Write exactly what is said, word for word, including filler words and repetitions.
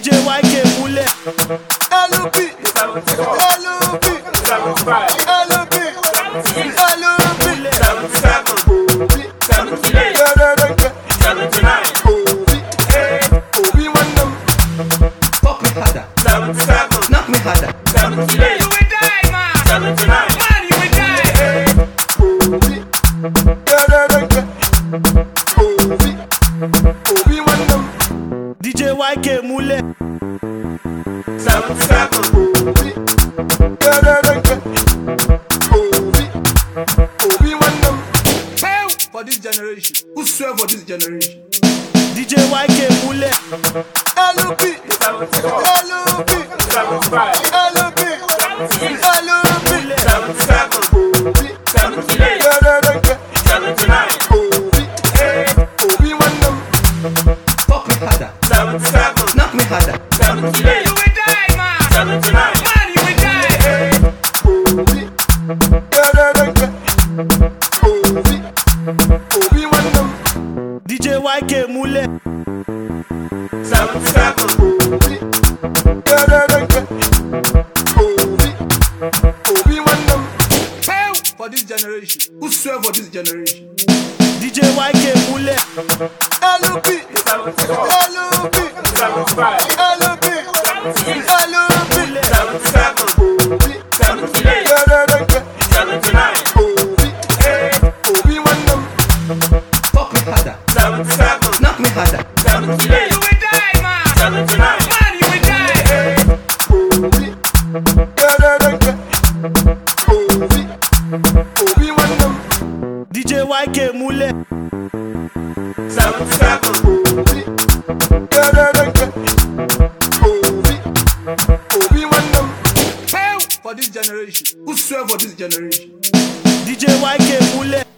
D J Y K Mule L O B L O B L O B L O B Fuck me harder, knock me harder. You will die, man. Man, you will die. D J Y K Mule For this generation, who swear for this generation? D J Y K Mule L O B L O B L O B L O B Fuck me harder, knock me harder. You will die, man. Man, you will die. D J Y K Mule For this generation, who swear for this generation? D J Y K Mule L O B L O B L O B L O B Fuck me harder, knock me harder. You will die, man. Man, you will die. D J Y K Mule For this generation, who swear for this generation? D J Y K Mule